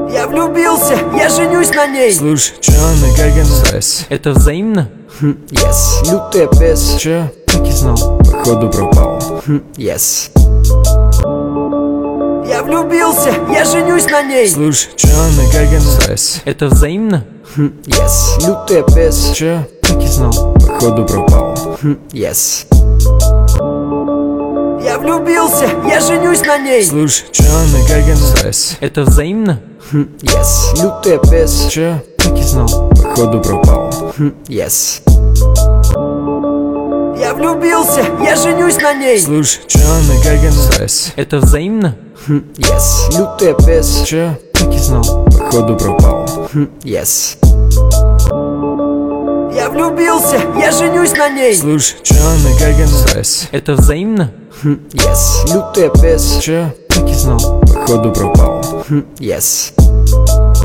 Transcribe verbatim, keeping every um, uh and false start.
Я влюбился, я женюсь на ней. Слушай, чё она, как она? С. Это взаимно? Хм, yes. Лютая пес. Чё? Так и знал. Походу пропал. Хм, yes. Я влюбился, я женюсь на ней. Слушай, чё она, как она? С. Это взаимно? Хм, yes. Лютая пес. Чё? Так и знал. Походу пропал. Хм, yes. Я влюбился, я женюсь на ней. Слушай, чё она, как она? С. Это взаимно? Хм, yes. Лютая пес. Чё? Так и знал. Походу пропал. Хм, yes. Я влюбился, я женюсь на ней. Слушай, чё она, как она? С. Это взаимно? Хм, yes. Лютая пес. Чё? Так и знал. Походу пропал. Хм, yes. Я влюбился, я женюсь на ней. Слушай, чё она, как она? С. Это взаимно? Хм, yes. Лютая пес. Чё? Так и знал. Походу пропал. Хм, yes.